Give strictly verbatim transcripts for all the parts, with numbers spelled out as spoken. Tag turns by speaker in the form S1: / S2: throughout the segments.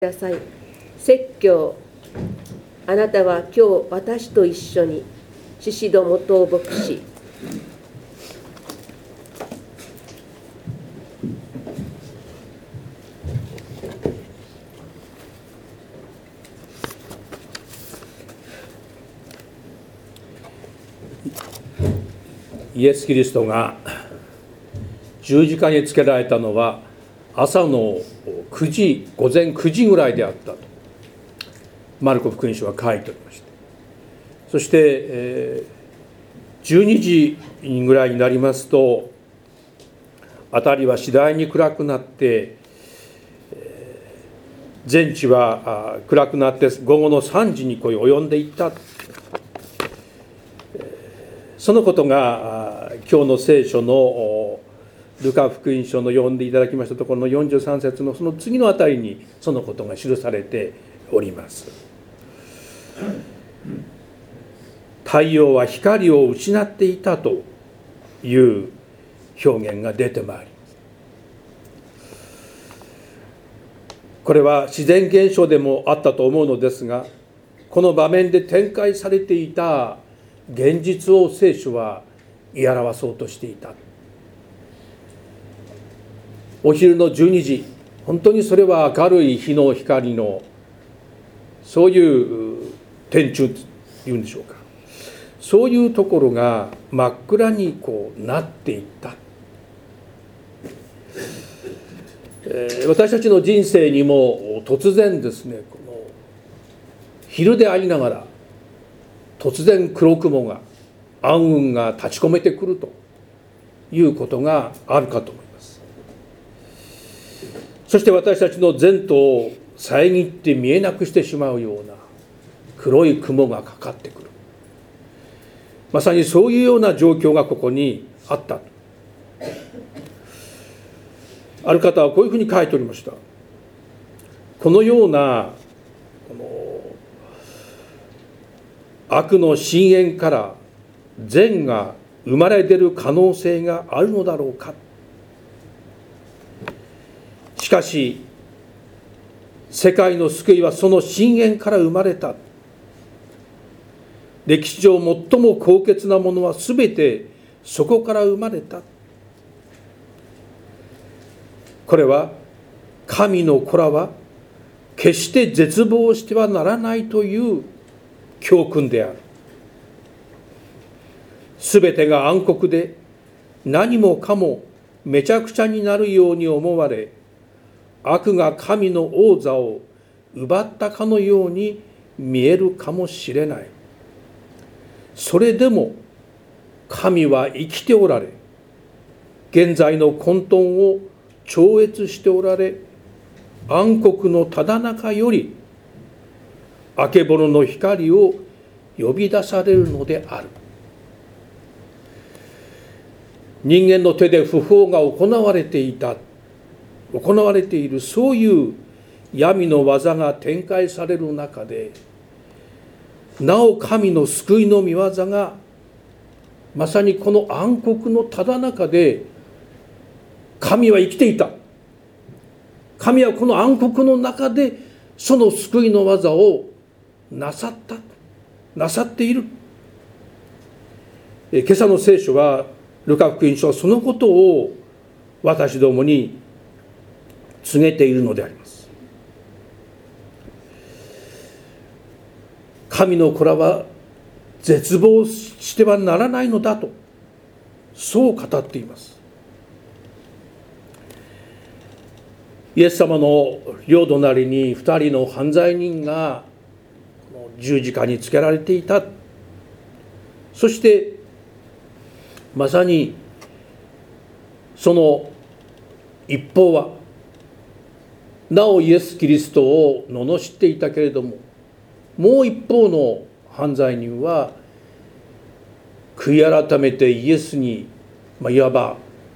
S1: ください。説教。あなたは今日私と一緒に宍戸元牧師。
S2: イエス・キリストが十字架につけられたのは朝のくじ、午前くじぐらいであったとマルコ福音書は書いておりました。そして、えー、じゅうにじぐらいになりますと辺りは次第に暗くなって、えー、全地は暗くなって午後のさんじにこう及んでいった。そのことが今日の聖書のルカ福音書の読んでいただきましたところのよんじゅうさん節のその次のあたりにそのことが記されております。太陽は光を失っていたという表現が出てまいります。これは自然現象でもあったと思うのですが、この場面で展開されていた現実を聖書は言い表そうとしていた。お昼のじゅうにじ、本当にそれは明るい日の光のそういう天柱というんでしょうか、そういうところが真っ暗にこうなっていった。えー、私たちの人生にも突然ですね、この昼でありながら突然黒雲が暗雲が立ち込めてくるということがあるかと思います。そして私たちの前途を遮って見えなくしてしまうような黒い雲がかかってくる。まさにそういうような状況がここにあった。ある方はこういうふうに書いておりました。このようなこの悪の深淵から善が生まれ出る可能性があるのだろうか。しかし世界の救いはその深淵から生まれた。歴史上最も高潔なものはすべてそこから生まれた。これは神の子らは決して絶望してはならないという教訓である。すべてが暗黒で何もかもめちゃくちゃになるように思われ、悪が神の王座を奪ったかのように見えるかもしれない。それでも神は生きておられ、現在の混沌を超越しておられ、暗黒のただ中よりあけぼのの光を呼び出されるのである。人間の手で不法が行われていた、行われているそういう闇の技が展開される中で、なお神の救いの御業がまさにこの暗黒のただ中で神は生きていた。神はこの暗黒の中でその救いの技をなさったなさっている。え今朝の聖書はルカ福音書はそのことを私どもに告げているのであります。神の子らは絶望してはならないのだと、そう語っています。イエス様の両隣に二人の犯罪人が十字架につけられていた。そしてまさにその一方はなおイエス・キリストを罵っていたけれども、もう一方の犯罪人は悔い改めてイエスに、まあ、いわば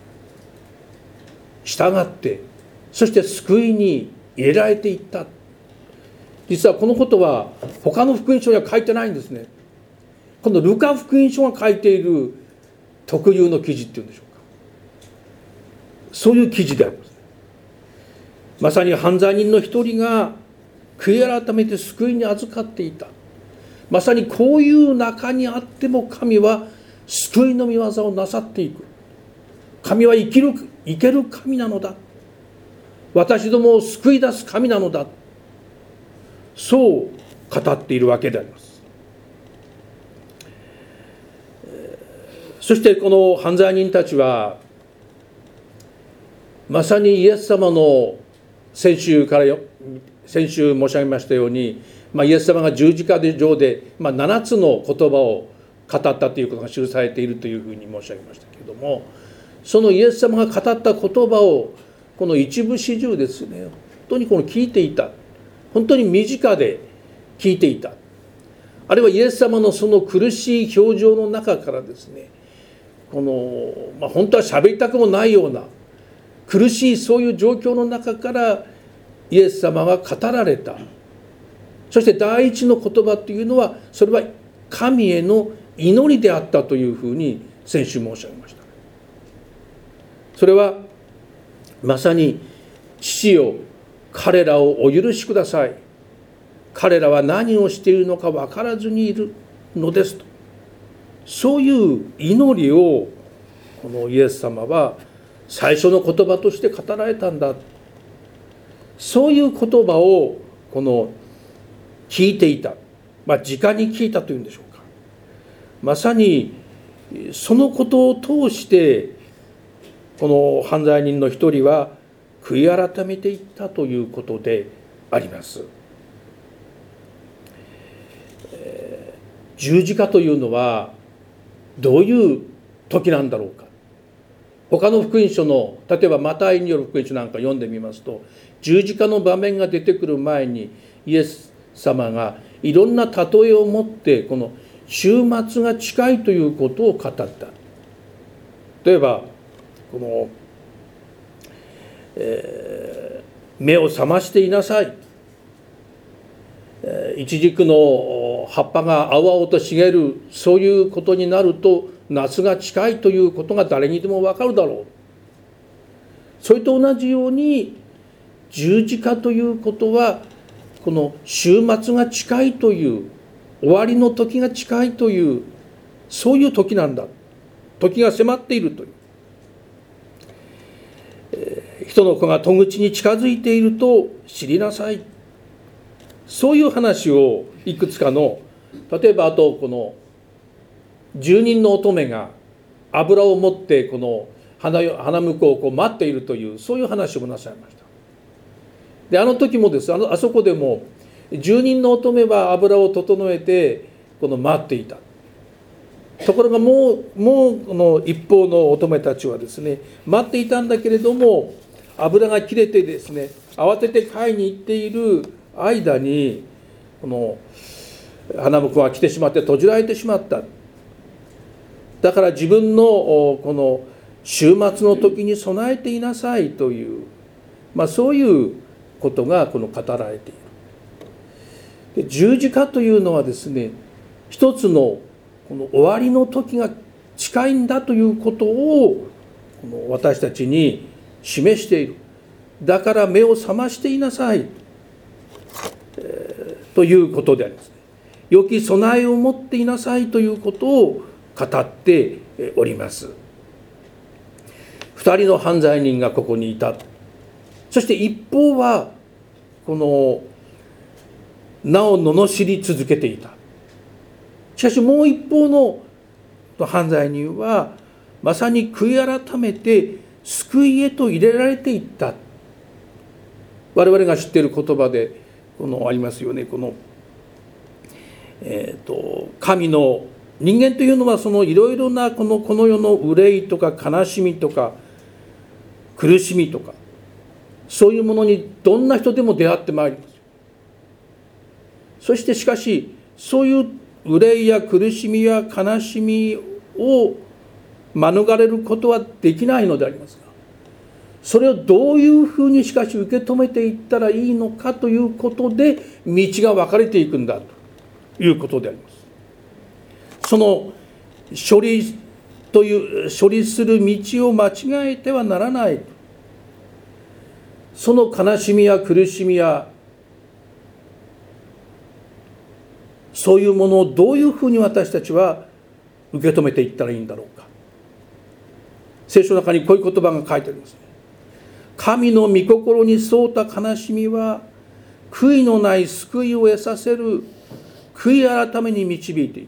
S2: 従って、そして救いに入れられていった。実はこのことは他の福音書には書いてないんですね。このルカ福音書が書いている特有の記事っていうんでしょうか、そういう記事であります。まさに犯罪人の一人が悔い改めて救いに預かっていた。まさにこういう中にあっても神は救いの御業をなさっていく。神は生きる生ける神なのだ。私どもを救い出す神なのだ。そう語っているわけであります。そしてこの犯罪人たちはまさにイエス様の先週からよ先週申し上げましたように、まあ、イエス様が十字架上で、まあ、ななつの言葉を語ったということが記されているというふうに申し上げましたけれども、そのイエス様が語った言葉をこの一部始終ですね、本当にこの聞いていた、本当に身近で聞いていた、あるいはイエス様のその苦しい表情の中からですね、この、まあ、本当は喋りたくもないような苦しいそういう状況の中からイエス様が語られた。そして第一の言葉というのは、それは神への祈りであったというふうに先週申し上げました。それはまさに、父よ、彼らをお許しください。彼らは何をしているのか分からずにいるのですと。そういう祈りをこのイエス様は最初の言葉として語られたんだ。そういう言葉をこの聞いていた、まあ直に聞いたというんでしょうか。まさにそのことを通してこの犯罪人の一人は悔い改めていったということであります。えー、十字架というのはどういう時なんだろうか。他の福音書の、例えばマタイによる福音書なんか読んでみますと、十字架の場面が出てくる前にイエス様がいろんな例えを持ってこの終末が近いということを語った。例えばこの、えー、目を覚ましていなさい。イチジクの葉っぱが青々と茂る、そういうことになると夏が近いということが誰にでも分かるだろう。それと同じように十字架ということはこの終末が近いという、終わりの時が近いという、そういう時なんだ。時が迫っているという、えー、人の子が戸口に近づいていると知りなさい。そういう話をいくつかの、例えばあとこの住人の乙女が油を持ってこの 花, 花婿をこう待っているという、そういう話もなさいました。であの時もです、あのあそこでも住人の乙女は油を整えてこの待っていた。ところがもうもうこの一方の乙女たちはですね、待っていたんだけれども油が切れてですね、慌てて買いに行っている間にこの花婿が来てしまって閉じられてしまった。だから自分のこの終末の時に備えていなさいという、まあ、そういうことがこの語られている。で十字架というのはですね、一つのこの終わりの時が近いんだということをこの私たちに示している。だから目を覚ましていなさい、えー、ということでありますね。良き備えを持っていなさいということを語っております。二人の犯罪人がここにいた。そして一方はこの名を罵り続けていた。しかしもう一方の犯罪人はまさに悔い改めて救いへと入れられていった。我々が知っている言葉でこのありますよね。この、えーと、神の人間というのはそのいろいろなこのこの世の憂いとか悲しみとか苦しみとか、そういうものにどんな人でも出会ってまいります。そしてしかしそういう憂いや苦しみや悲しみを免れることはできないのでありますが、それをどういうふうにしかし受け止めていったらいいのかということで道が分かれていくんだということであります。その処理という処理する道を間違えてはならない。その悲しみや苦しみやそういうものをどういうふうに私たちは受け止めていったらいいんだろうか。聖書の中にこういう言葉が書いてありますね。神の御心に沿った悲しみは悔いのない救いを得させる悔い改めに導いていく。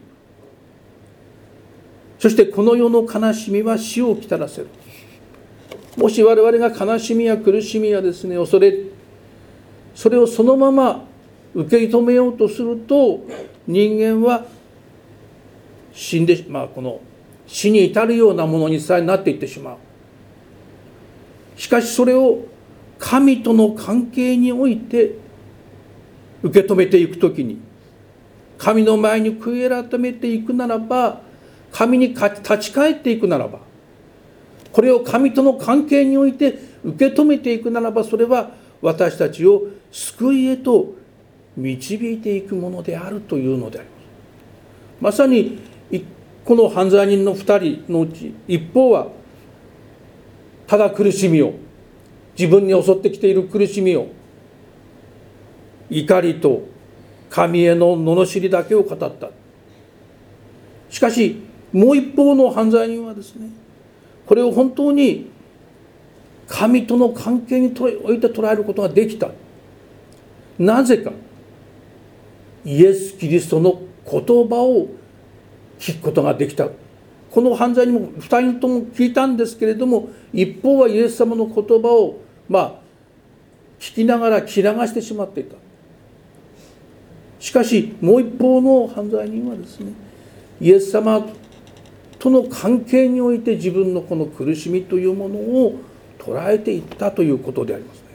S2: そしてこの世の悲しみは死をきたらせる。もし我々が悲しみや苦しみやですね、恐れ、それをそのまま受け止めようとすると、人間は死んで、まあこの死に至るようなものにさえなっていってしまう。しかしそれを神との関係において受け止めていくときに、神の前に悔い改めていくならば、神に立ち返っていくならば、これを神との関係において受け止めていくならば、それは私たちを救いへと導いていくものであるというのであります。まさにこの犯罪人のふたりのうち、一方はただ苦しみを、自分に襲ってきている苦しみを、怒りと神への罵りだけを語った。しかしもう一方の犯罪人はですね、これを本当に神との関係において捉えることができた。なぜか、イエス・キリストの言葉を聞くことができた。この犯罪人もふたりとも聞いたんですけれども、一方はイエス様の言葉をまあ聞きながら聞き流してしまっていた。しかしもう一方の犯罪人はですね、イエス様との関係において自分のこの苦しみというものを捉えていったということでありますね。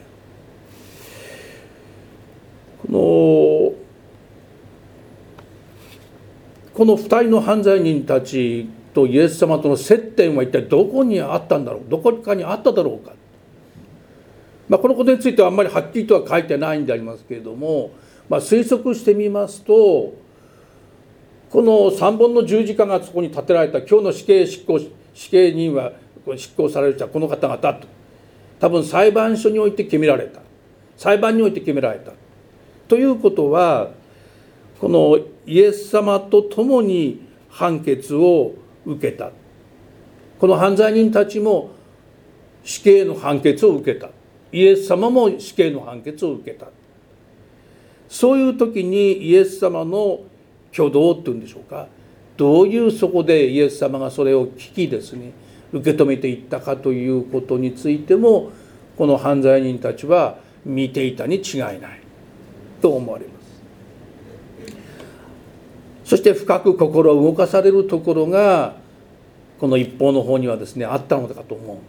S2: このこのふたりの犯罪人たちとイエス様との接点は一体どこにあったんだろう、どこかにあっただろうか。まあ、このことについてはあんまりはっきりとは書いてないんでありますけれども、まあ、推測してみますと、この三本の十字架がそこに立てられた今日の死刑執行死刑人は執行される人はこの方々と、多分裁判所において決められた、裁判において決められたということは、このイエス様と共に判決を受けた。この犯罪人たちも死刑の判決を受けた。イエス様も死刑の判決を受けた。そういう時にイエス様の挙動っていうんでしょうか、どういうそこでイエス様がそれを聞きですね、受け止めていったかということについても、この犯罪人たちは見ていたに違いないと思われます。そして深く心を動かされるところがこの一方の方にはですねあったのかと思うのです。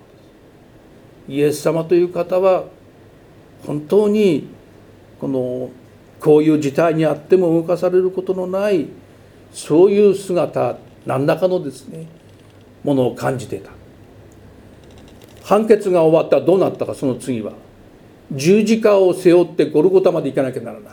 S2: イエス様という方は本当にこのこういう事態にあっても動かされることのない、そういう姿、何らかのですねものを感じていた。判決が終わったらどうなったか。その次は十字架を背負ってゴルゴタまで行かなきゃならない。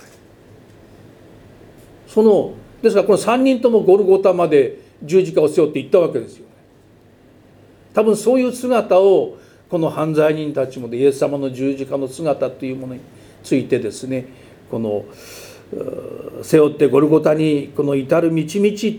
S2: そのですからこのさんにんともゴルゴタまで十字架を背負って行ったわけですよね。多分そういう姿をこの犯罪人たちもで、イエス様の十字架の姿というものについてですね、この背負ってゴルゴタにこの至る道々、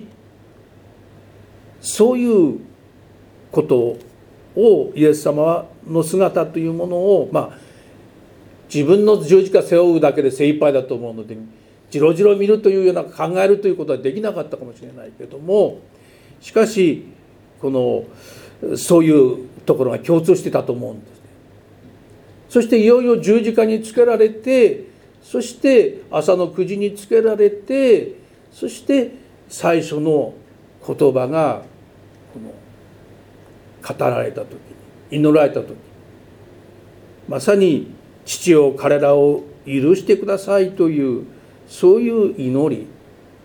S2: そういうことをイエス様の姿というものを、まあ自分の十字架背負うだけで精一杯だと思うので、じろじろ見るというような考えるということはできなかったかもしれないけれども、しかしこのそういうところが共通してたと思うんですね。そしていよいよ十字架につけられて、そして朝のくじにつけられて、そして最初の言葉がこの語られた時に、祈られた時、まさに父よ彼らを許してくださいという、そういう祈り。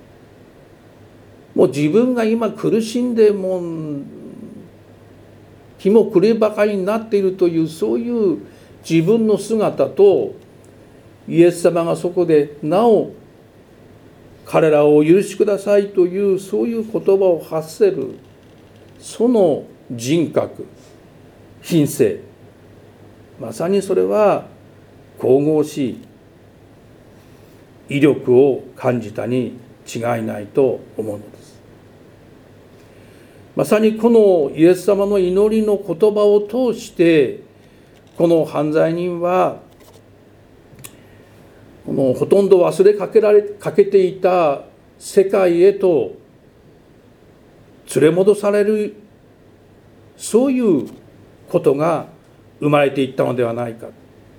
S2: もう自分が今苦しんでもう日も暮ればかりになっているという、そういう自分の姿と、イエス様がそこでなお彼らをお許しくださいという、そういう言葉を発せる、その人格、品性、まさにそれは神々しい威力を感じたに違いないと思うのです。まさにこのイエス様の祈りの言葉を通して、この犯罪人はこのほとんど忘れかけられかけていた世界へと連れ戻される、そういうことが生まれていったのではないか。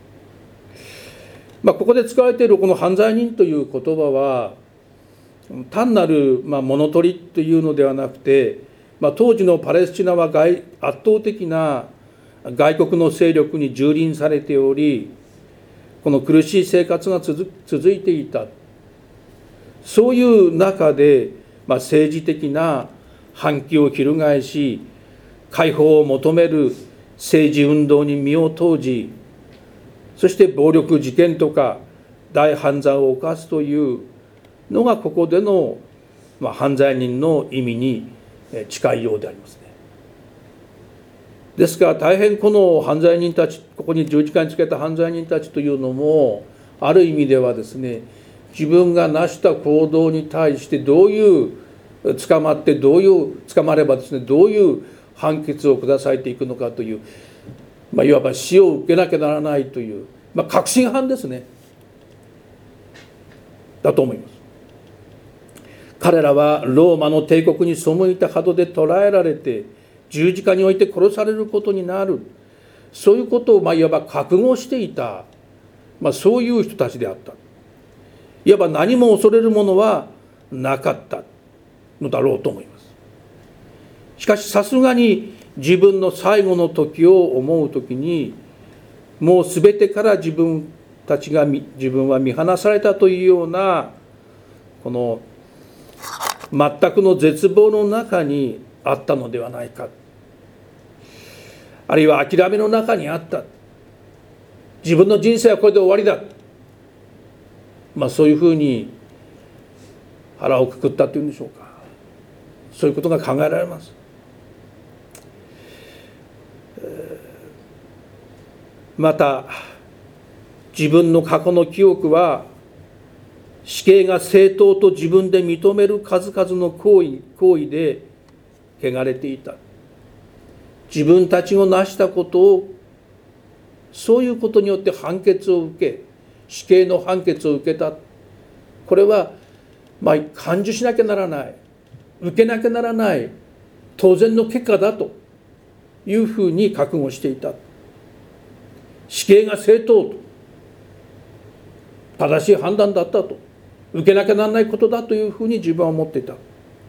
S2: まあ、ここで使われているこの犯罪人という言葉は単なるまあ物取りというのではなくて、まあ、当時のパレスチナは外圧倒的な外国の勢力に蹂躙されており、この苦しい生活が 続, 続いていた。そういう中で、まあ、政治的な反旗を翻し、解放を求める政治運動に身を投じ、そして暴力事件とか大犯罪を犯すというのがここでの、まあ、犯罪人の意味に近いようでありますね。ですから大変この犯罪人たち、ここに十字架につけた犯罪人たちというのも、ある意味ではですね、自分が成した行動に対してどういう捕まってどういう捕まればですね、どういう判決を下されていくのかという、まあ、いわば死を受けなきゃならないという、まあ、確信犯ですね、だと思います。彼らはローマの帝国に背いた門で捕らえられて十字架において殺されることになる、そういうことをまあいわば覚悟していた、まあ、そういう人たちであった。いわば何も恐れるものはなかったのだろうと思います。しかしさすがに自分の最後の時を思う時に、もうすべてから自分たちが自分は見放されたというような、この全くの絶望の中にあったのではないか、あるいは諦めの中にあった。自分の人生はこれで終わりだ、まあ、そういうふうに腹をくくったというんでしょうか。そういうことが考えられます。また自分の過去の記憶は死刑が正当と自分で認める数々の行為、行為で汚れていた。自分たちの成したことを、そういうことによって判決を受け、死刑の判決を受けた。これはまあ感受しなきゃならない、受けなきゃならない当然の結果だというふうに覚悟していた。死刑が正当と、正しい判断だったと、受けなきゃならないことだというふうに自分は思っていた。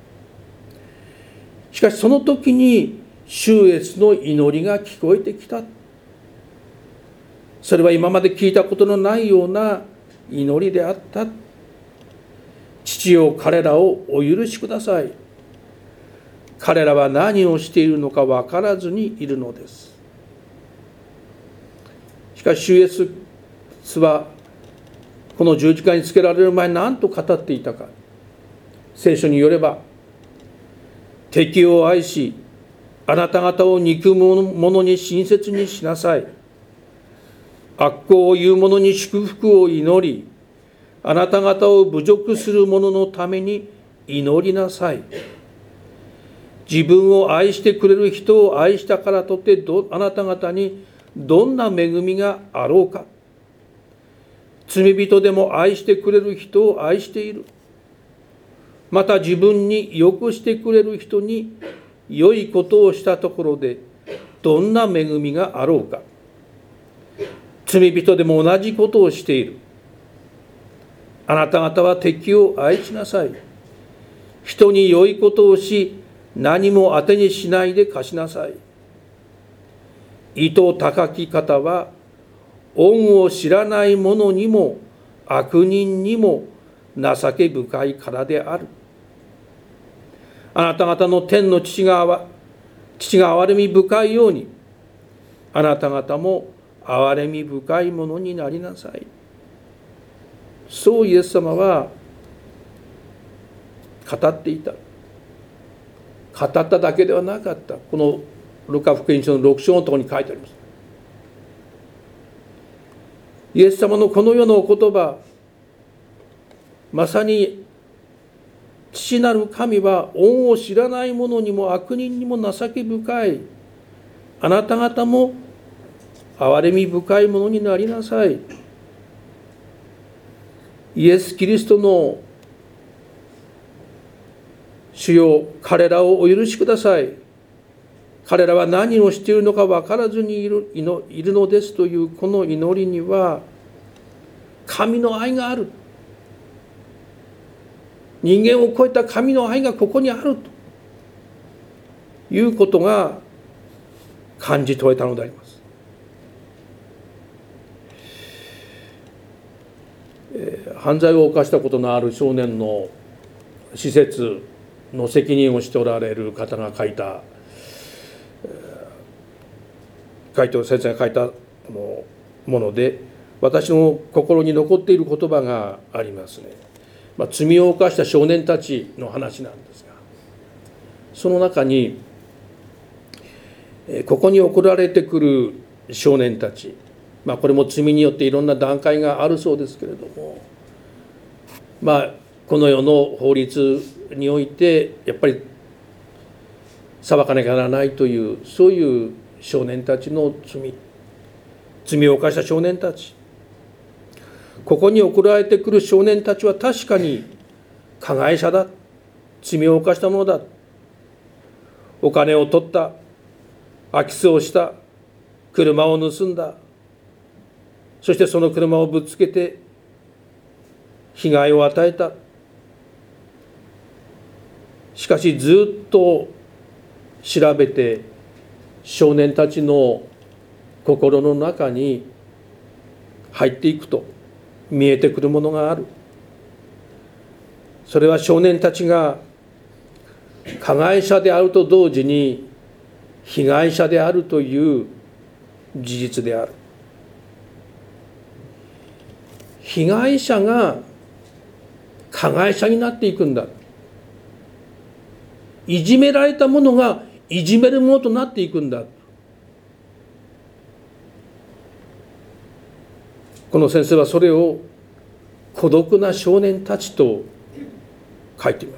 S2: しかしその時に主イエスの祈りが聞こえてきた。それは今まで聞いたことのないような祈りであった。父よ、彼らをお許しください。彼らは何をしているのか分からずにいるのです。しかし主イエスはこの十字架につけられる前に何と語っていたか。聖書によれば、敵を愛しあなた方を憎む者に親切にしなさい。悪行を言う者に祝福を祈り、あなた方を侮辱する者のために祈りなさい。自分を愛してくれる人を愛したからとてどあなた方にどんな恵みがあろうか。罪人でも愛してくれる人を愛している。また自分に良くしてくれる人に良いことをしたところでどんな恵みがあろうか。罪人でも同じことをしている。あなた方は敵を愛しなさい。人に良いことをし、何も当てにしないで貸しなさい。意図高き方は恩を知らない者にも悪人にも情け深いからである。あなた方の天の父が父が憐れみ深いように、あなた方も憐れみ深いものになりなさい。そうイエス様は語っていた。語っただけではなかった。このルカ福音書のろく章のところに書いてあります。イエス様のこの世のお言葉、まさに父なる神は恩を知らない者にも悪人にも情け深い。あなた方も憐れみ深いものになりなさい。イエス・キリストの主よ、彼らをお許しください。彼らは何をしているのか分からずにいる、いるのですというこの祈りには神の愛がある。人間を超えた神の愛がここにあるということが感じ取れたのであります。えー、犯罪を犯したことのある少年の施設の責任をしておられる方が書いた、えー、書いて先生が書いたもので、私の心に残っている言葉がありますね。まあ、罪を犯した少年たちの話なんですが、その中にここに送られてくる少年たち、まあ、これも罪によっていろんな段階があるそうですけれども、まあ、この世の法律においてやっぱり裁かなきゃならないという、そういう少年たちの罪、罪を犯した少年たち、ここに送られてくる少年たちは確かに加害者だ、罪を犯したものだ、お金を取った、空き巣をした、車を盗んだ、そしてその車をぶつけて被害を与えた。しかしずっと調べて少年たちの心の中に入っていくと見えてくるものがある。それは少年たちが加害者であると同時に被害者であるという事実である。被害者が加害者になっていくんだ。いじめられた者がいじめる者となっていくんだ。この先生はそれを孤独な少年たちと書いています。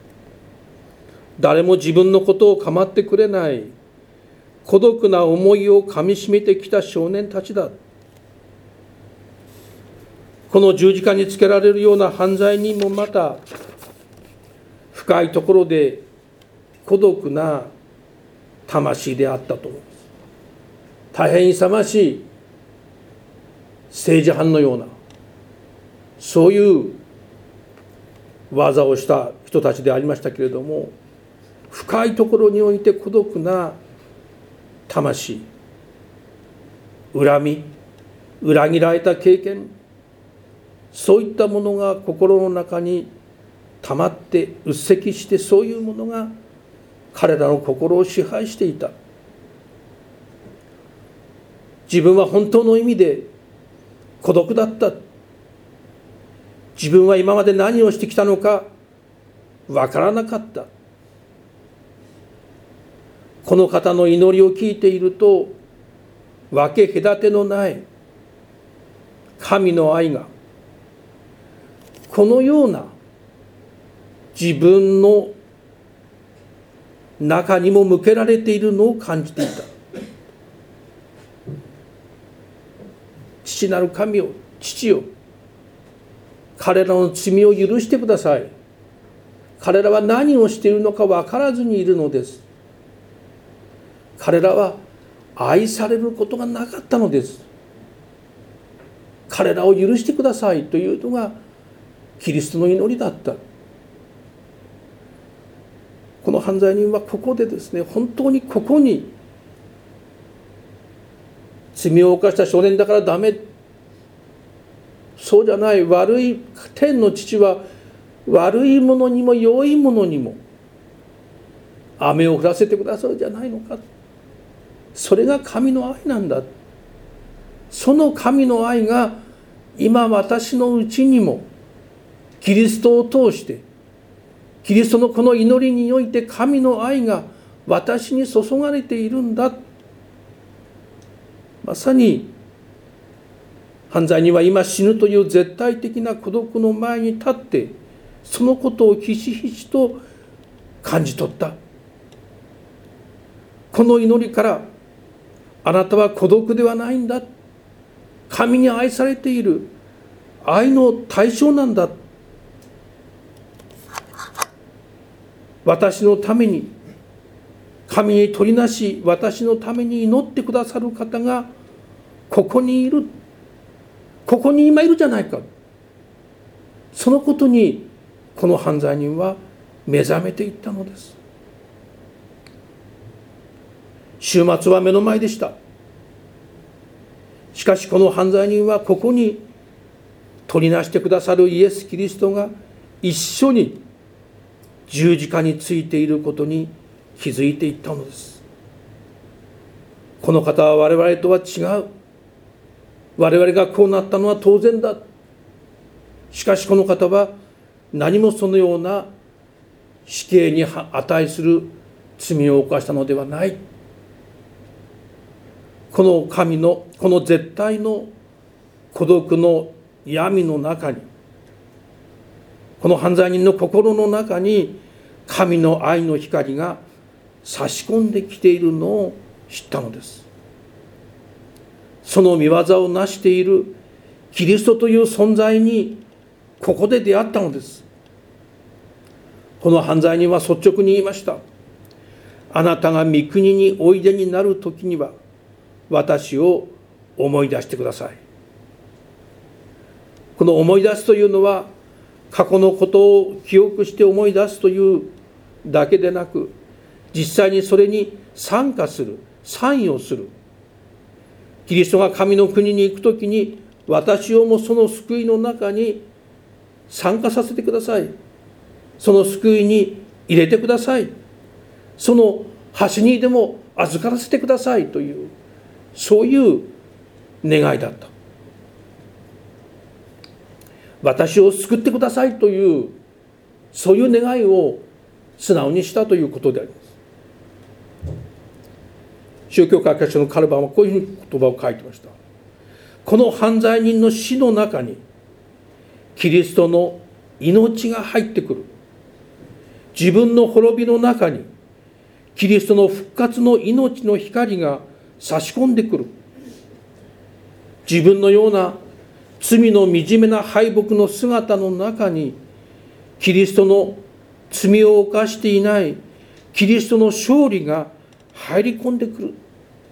S2: 誰も自分のことを構ってくれない孤独な思いをかみしめてきた少年たちだ。この十字架につけられるような犯罪にもまた深いところで孤独な魂であったと思います。大変勇ましい政治犯のような、そういう技をした人たちでありましたけれども、深いところにおいて孤独な魂、恨み、裏切られた経験、そういったものが心の中に溜まって鬱積して、そういうものが彼らの心を支配していた。自分は本当の意味で孤独だった。自分は今まで何をしてきたのかわからなかった。この方の祈りを聞いていると、分け隔てのない神の愛がこのような自分の中にも向けられているのを感じていた。父なる神よ、父よ、彼らの罪を許してください。彼らは何をしているのか分からずにいるのです。彼らは愛されることがなかったのです。彼らを許してくださいというのがキリストの祈りだった。この犯罪人はここでですね、本当にここに罪を犯した少年だからダメ、そうじゃない、悪い天の父は悪いものにも良いものにも雨を降らせてくださるじゃないのか。それが神の愛なんだ。その神の愛が今私のうちにもキリストを通して、キリストのこの祈りにおいて神の愛が私に注がれているんだ。まさに犯罪人は今死ぬという絶対的な孤独の前に立ってそのことをひしひしと感じ取った。この祈りから、あなたは孤独ではないんだ、神に愛されている、愛の対象なんだ、私のために、神に取りなし私のために祈ってくださる方がここにいる、ここに今いるじゃないか、そのことにこの犯罪人は目覚めていったのです。週末は目の前でした。しかしこの犯罪人はここに取りなしてくださるイエス・キリストが一緒に十字架についていることに気づいていったのです。この方は我々とは違う。我々がこうなったのは当然だ。しかしこの方は何もそのような死刑に値する罪を犯したのではない。この神のこの絶対の孤独の闇の中に、この犯罪人の心の中に神の愛の光が差し込んできているのを知ったのです。その御業を成しているキリストという存在にここで出会ったのです。この犯罪人は率直に言いました。あなたが御国においでになるときには私を思い出してください。この思い出すというのは過去のことを記憶して思い出すというだけでなく、実際にそれに参加する、参与する。キリストが神の国に行くときに私をもその救いの中に参加させてください。その救いに入れてください。その端にでも預からせてくださいという、そういう願いだった。私を救ってくださいという、そういう願いを素直にしたということであります。宗教学者のカルバンはこういうふうに言葉を書いてました。この犯罪人の死の中にキリストの命が入ってくる。自分の滅びの中にキリストの復活の命の光が差し込んでくる。自分のような罪の惨めな敗北の姿の中にキリストの罪を犯していないキリストの勝利が入り込んでくる。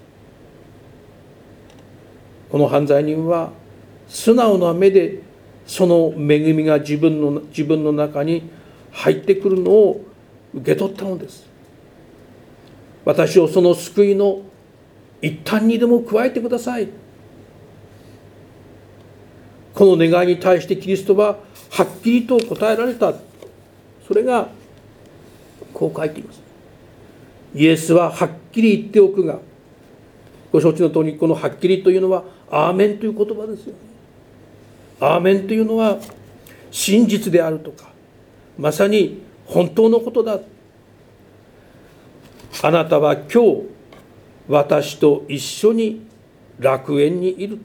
S2: この犯罪人は素直な目でその恵みが自分の、自分の中に入ってくるのを受け取ったのです。私をその救いの一端にでも加えてください。この願いに対してキリストははっきりと答えられた。それがこう書いています。イエスははっきり言っておくが、ご承知の通りこのはっきりというのはアーメンという言葉ですよね。アーメンというのは真実であるとか、まさに本当のことだ。あなたは今日私と一緒に楽園にいる。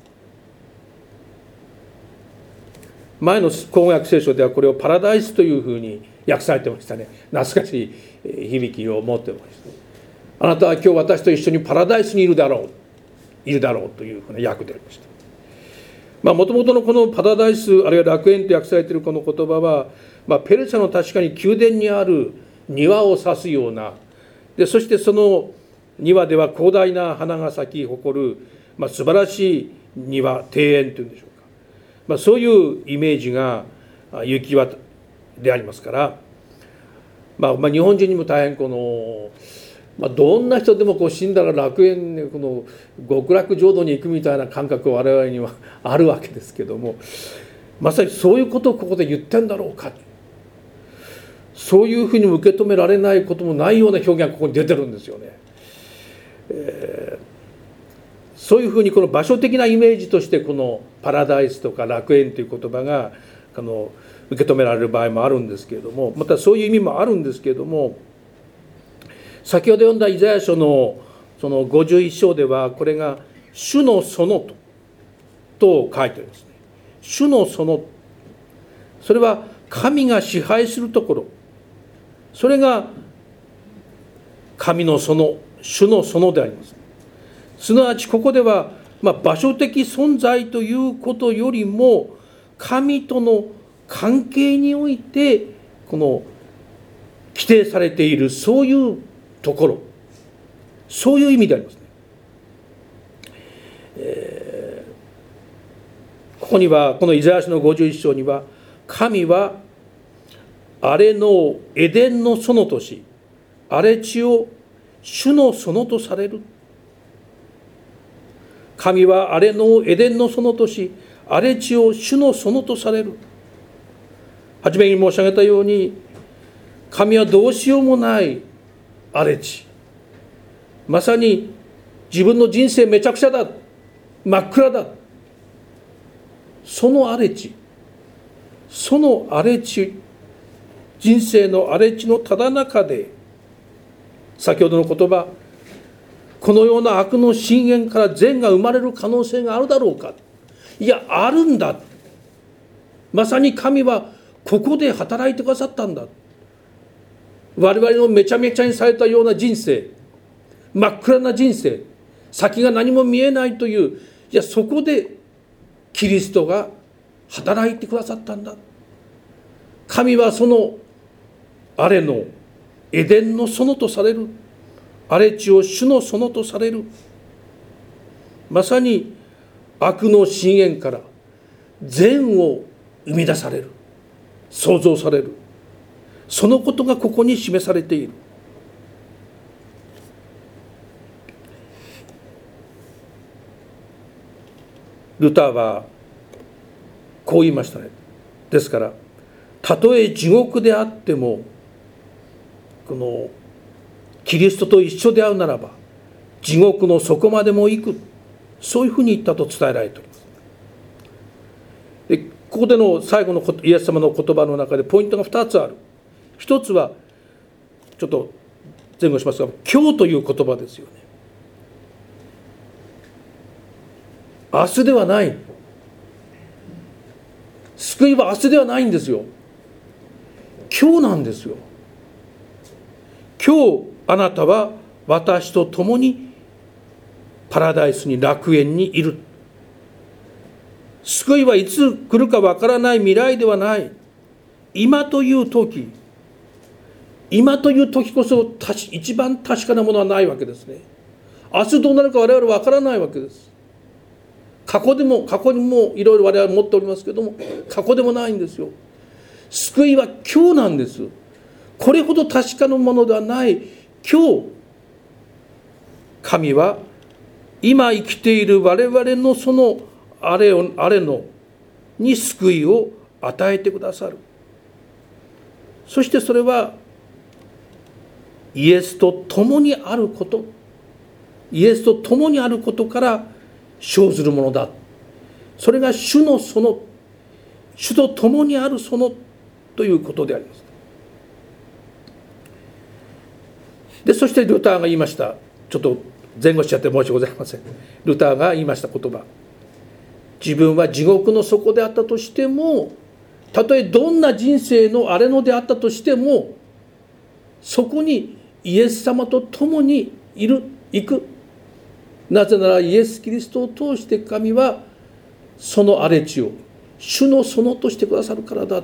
S2: 前の口語訳聖書ではこれをパラダイスというふうに訳されてましたね。懐かしい響きを持ってました。あなたは今日私と一緒にパラダイスにいるだろう、いるだろうというふうな訳でありました。まあもともとのこのパラダイスあるいは楽園と訳されているこの言葉は、まあ、ペルシャの確かに宮殿にある庭を指すようなで、そしてその庭では広大な花が咲き誇る、まあ、素晴らしい庭、庭園というんでしょうか、まあ、そういうイメージが行き渡でありますから、まあ、まあ日本人にも大変この、まあ、どんな人でもこう死んだら楽園、この極楽浄土に行くみたいな感覚は我々にはあるわけですけども、まさにそういうことをここで言ってんだろうか、そういうふうに受け止められないこともないような表現がここに出てるんですよね。えー、そういうふうにこの場所的なイメージとしてこのパラダイスとか楽園という言葉があの受け止められる場合もあるんですけれども、またそういう意味もあるんですけれども、先ほど読んだイザヤ書のそのごじゅういっ章ではこれが主の園とと書いてありますね。主の園、それは神が支配するところ、それが神の園、主の園であります。すなわちここでは、まあ、場所的存在ということよりも神との関係においてこの規定されている、そういうところ、そういう意味でありますね。えー、ここにはこのイザヤ書のごじゅういっ章には、神は荒れ野をエデンの園とし、荒れ地を主の園とされる。神は荒れ野をエデンの園とし、荒れ地を主の園とされる。はじめに申し上げたように、神はどうしようもない荒れ地、まさに自分の人生めちゃくちゃだ、真っ暗だ、その荒れ地、その荒れ地、人生の荒れ地のただ中で、先ほどの言葉、このような悪の深淵から善が生まれる可能性があるだろうか。いや、あるんだ。まさに神はここで働いてくださったんだ。我々のめちゃめちゃにされたような人生、真っ暗な人生、先が何も見えないという、いや、そこでキリストが働いてくださったんだ。神はその荒れのエデンの園とされる、荒れ地を主の園とされる、まさに悪の深淵から善を生み出される、創造される、そのことがここに示されている。ルターはこう言いましたね。ですからたとえ地獄であっても、このキリストと一緒であるならば地獄の底までも行く、そういうふうに言ったと伝えられております。でここでの最後のイエス様の言葉の中でポイントがふたつある。一つはちょっと前後しますが、今日という言葉ですよね。明日ではない。救いは明日ではないんですよ。今日なんですよ。今日あなたは私と共にパラダイスに、楽園にいる。救いはいつ来るかわからない未来ではない。今という時、今という時こそ一番確かなものはないわけですね。明日どうなるか我々はわからないわけです。過去でも過去にもいろいろ我々持っておりますけども、過去でもないんですよ。救いは今日なんです。これほど確かなものではない今日、神は今生きている我々のそのあれをあれのに救いを与えてくださる。そしてそれはイエスと共にあること、イエスと共にあることから生ずるものだ。それが主の園、主と共にある園ということであります。でそしてルターが言いました。ちょっと前後しちゃって申し訳ございません。ルターが言いました言葉、自分は地獄の底であったとしても、たとえどんな人生の荒れ野であったとしても、そこにイエス様と共にいる、行く。なぜならイエス・キリストを通して神はその荒れ地を主の園としてくださるからだ。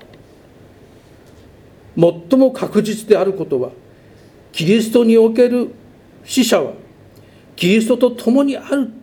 S2: 最も確実であることは、キリストにおける死者はキリストと共にある。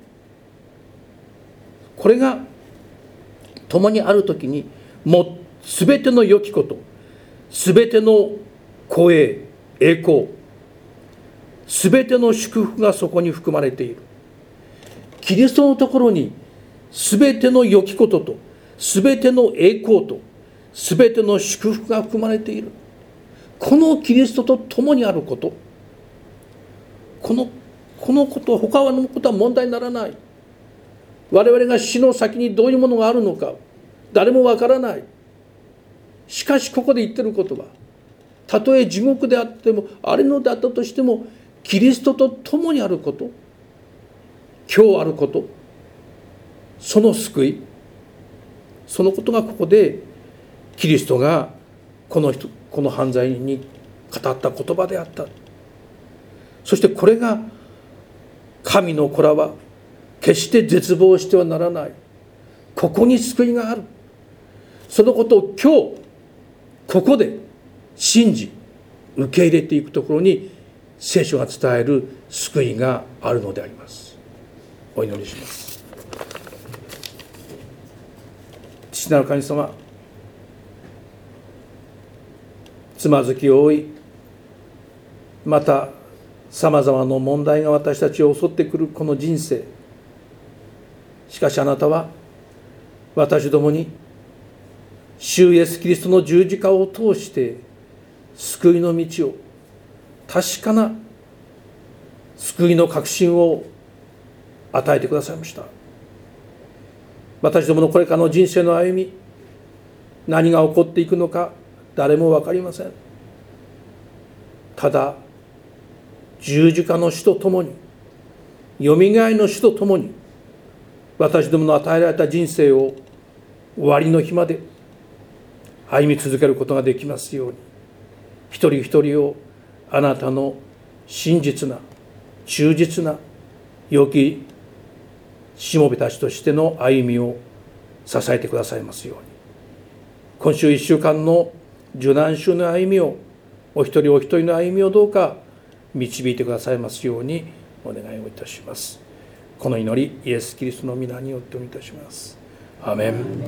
S2: これが共にあるときに、もうすべての良きこと、すべての光栄、栄光、すべての祝福がそこに含まれている。キリストのところにすべての良きことと、すべての栄光と、すべての祝福が含まれている。このキリストと共にあること、このこのこと、他のことは問題にならない。我々が死の先にどういうものがあるのか誰もわからない。しかしここで言ってることは、たとえ地獄であっても荒れ野であったとしても、キリストと共にあること、今日あること、その救い、そのことがここでキリストがこの人この犯罪人に語った言葉であった。そしてこれが神の子らは決して絶望してはならない、ここに救いがある、そのことを今日ここで信じ受け入れていくところに聖書が伝える救いがあるのであります。お祈りします。父なる神様、つまずきを負い、またさまざまな問題が私たちを襲ってくるこの人生、しかしあなたは私どもに主イエスキリストの十字架を通して救いの道を、確かな救いの確信を与えてくださいました。私どものこれからの人生の歩み、何が起こっていくのか誰も分かりません。ただ十字架の死とともに、よみがえりの死とともに、私どもの与えられた人生を終わりの日まで歩み続けることができますように、一人一人をあなたの真実な忠実な良きしもべたちとしての歩みを支えてくださいますように、今週一週間の受難週の歩みを、お一人お一人の歩みをどうか導いてくださいますようにお願いをいたします。この祈り、イエス・キリストの皆によってお願いいたします。アーメン。